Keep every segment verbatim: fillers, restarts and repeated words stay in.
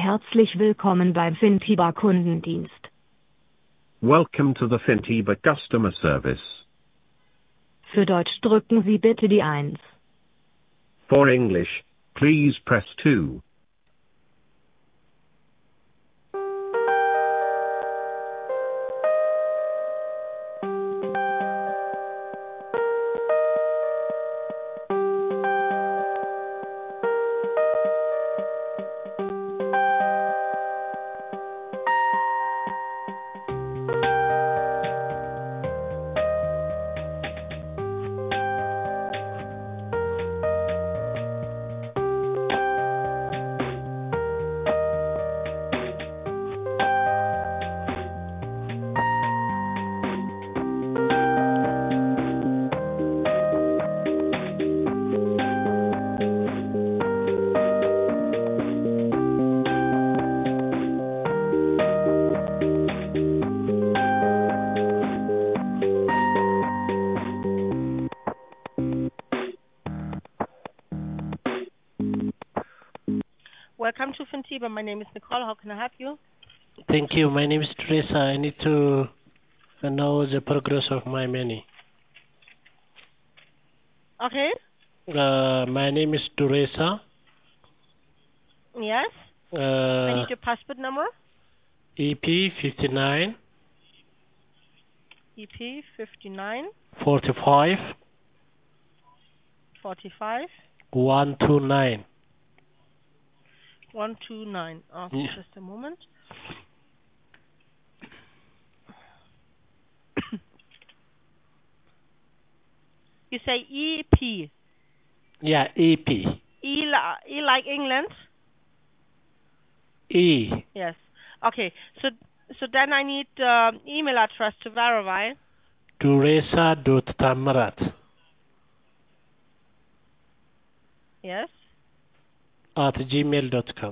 Herzlich willkommen beim Fintiba Kundendienst. Welcome to the Fintiba Customer Service. Für Deutsch drücken Sie bitte die eins. For English, please press two. Welcome to Fintiba. My name is Nicole. How can I help you? Thank you. My name is Teresa. I need to know the progress of my money. Okay. Uh, my name is Teresa. Yes. Uh, I need your passport number. E P fifty-nine. E P fifty-nine. forty-five. forty-five. one two nine. one two nine. Okay, Yeah. just a moment. You say E P. Yeah, E P. E, li- e like England? E. Yes. Okay, so so then I need the um, email address to verify. Teresa dot Tamarat Yes. at gmail dot com.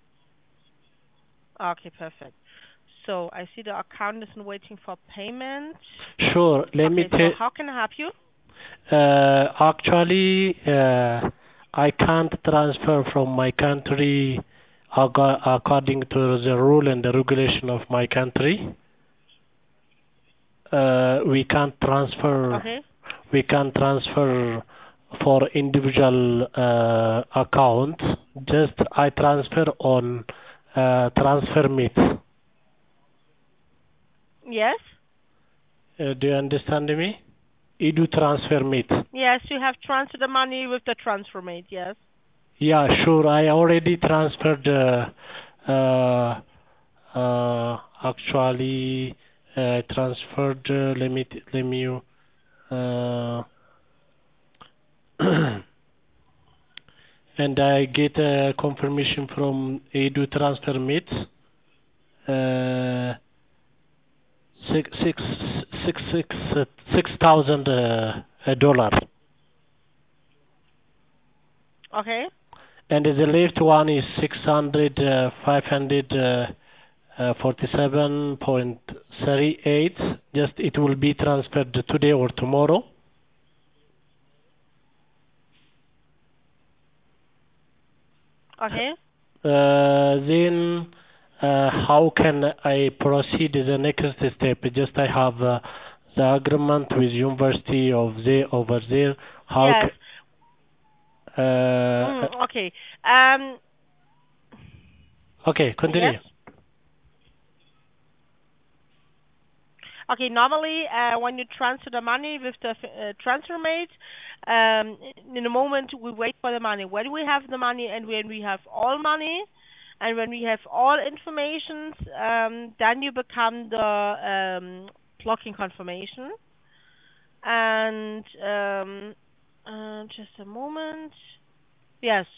Okay, perfect. So I see the account is waiting for payment. Sure. Let okay, me so tell. how can I help you? Uh, actually, uh, I can't transfer from my country ag- according to the rule and the regulation of my country. Uh, we can't transfer. Okay. We can't transfer for individual uh, accounts. Just I transfer on uh, TransferMate. Yes. Uh, do you understand me? Edu TransferMate. Yes, you have transferred the money with the transfer mate. Yes. Yeah, sure. I already transferred. Uh, uh, uh, actually, uh, transferred. Uh, let me t- let me. Uh, and I get a confirmation from Edu TransferMate. Uh, six six six six uh, six thousand uh, a dollar. Okay. And the left one is six hundred uh, five hundred. Uh, Uh, forty-seven point three eight. Just it will be transferred today or tomorrow. Okay. Uh, then uh, how can I proceed the next step? Just I have uh, the agreement with University of the over there. How? Yes. Ca- uh, Mm, okay. Um. okay, continue. Yes. Okay, normally uh, when you transfer the money with the uh, transfer mate, um, in a moment we wait for the money. When we have the money and when we have all money and when we have all information, um, then you become the um, blocking confirmation. And um, uh, just a moment. Yes.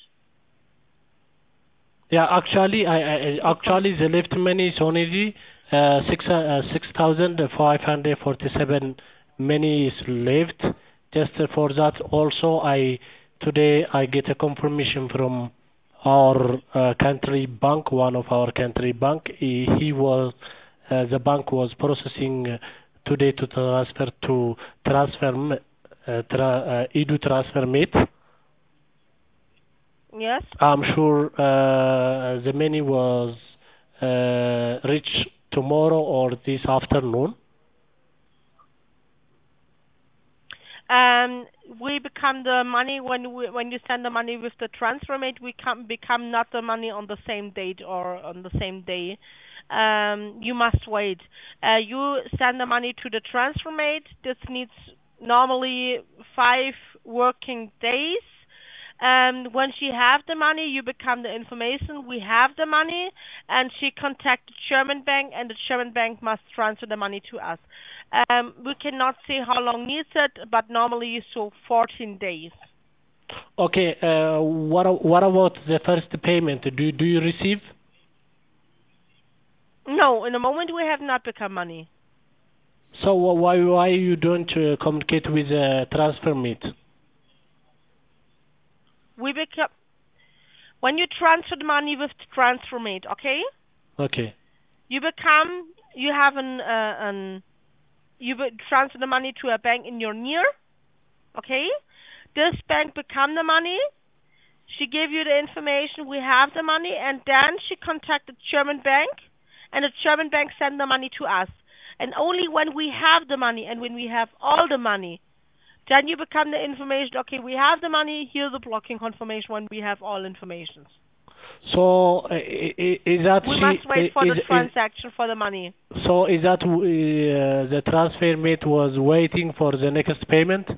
Yeah, actually, I, I actually the left money is only uh, six uh, six thousand five hundred forty-seven money is left. Just for that, also I today I get a confirmation from our uh, country bank, one of our country bank. He, he was uh, the bank was processing uh, today to transfer to transfer uh, tra, uh, Edu TransferMate. Yes. I'm sure uh, the money was uh, reached tomorrow or this afternoon. Um, we become the money when we, when you send the money with the transfer mate. We come become not the money on the same date or on the same day. Um, you must wait. Uh, you send the money to the transfer mate. This needs normally five working days. Um, when she have the money, you become the information. We have the money, and she contact the German bank, and the German bank must transfer the money to us. Um, we cannot say how long needs it, but normally so fourteen days. Okay. Uh, what a- what about the first payment? Do do you receive? No, in the moment we have not become money. So wh- why why you don't uh, communicate with uh, transfer meet? We become when you transfer the money with the transfer mate, okay? Okay. You become you have an uh, an you be- transfer the money to a bank in your near, okay? This bank become the money. She gave you the information. We have the money, and then she contacted German bank, and the German bank send the money to us. And only when we have the money and when we have all the money, then you become the information. Okay, we have the money. Here's the blocking confirmation when we have all information. So uh, i- i- is that We she must wait for is, the is transaction for the money. so is that uh, the transfer mate was waiting for the next payment?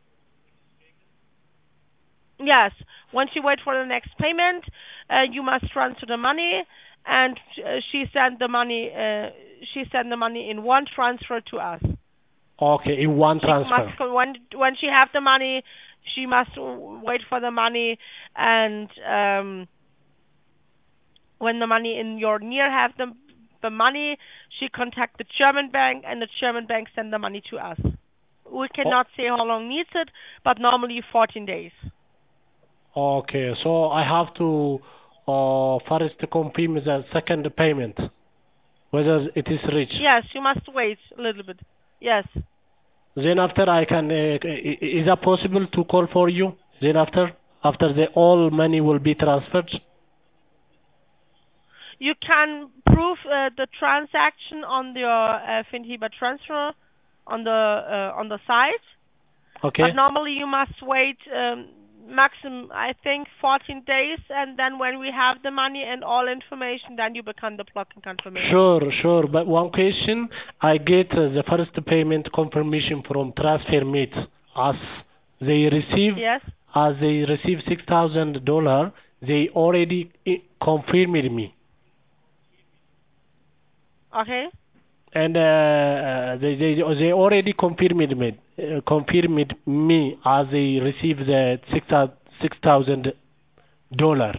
Yes, once you wait for the next payment, uh, you must transfer the money, and uh, she sent the money. Uh, she sent the money in one transfer to us. Okay, in one She transfer. must when when she have the money, she must wait for the money, and um, when the money in your near have the the money, she contact the German bank, and the German bank send the money to us. We cannot say how long needs it, but normally fourteen days. Okay, so I have to uh, first confirm the second payment, whether it is reached. Yes, you must wait a little bit. Yes. Then after I can, uh, i- is that possible to call for you? Then after, after the all money will be transferred? You can prove uh, the transaction on your uh, Finhiba transfer on the uh, on the site, Okay. but normally you must wait um, maximum, I think, fourteen days, and then when we have the money and all information, then you become the blocking confirmation. Sure, sure. But one question, I get uh, the first payment confirmation from TransferMate as they receive, Yes. as they receive six thousand dollars, they already i- confirmed me. Okay. And uh, uh, they, they they already confirmed me, uh, confirmed me as they receive the six six thousand dollar.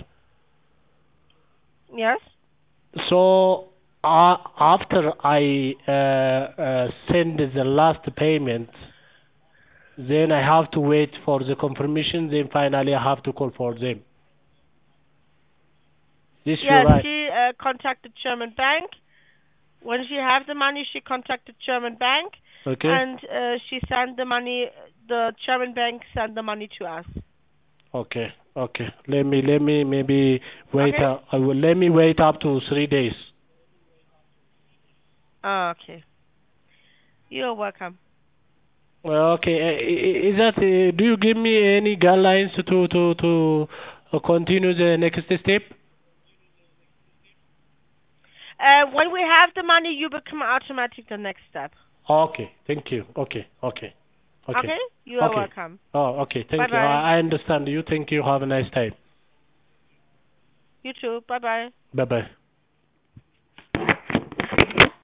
Yes. So uh, after I uh, uh, send the last payment, then I have to wait for the confirmation. Then finally I have to call for them. This Yes. you're right. She uh, contacted German bank. When she have the money, she contacted German bank, Okay. and uh, she sent the money. The German bank sent the money to us. Okay. Okay. Let me let me maybe wait. Okay. Uh, I will let me wait up to three days. Ah, okay. You're welcome. Well, okay. uh, i- i- Is that? Uh, do you give me any guidelines to to to uh, continue the next step? Uh, when we have the money, you become automatic the next step. Okay. Thank you. Okay. Okay. Okay. Okay? You are Okay. welcome. Oh, okay. Thank you. Bye-bye. I I understand you. Thank you. Have a nice time. You too. Bye-bye. Bye bye.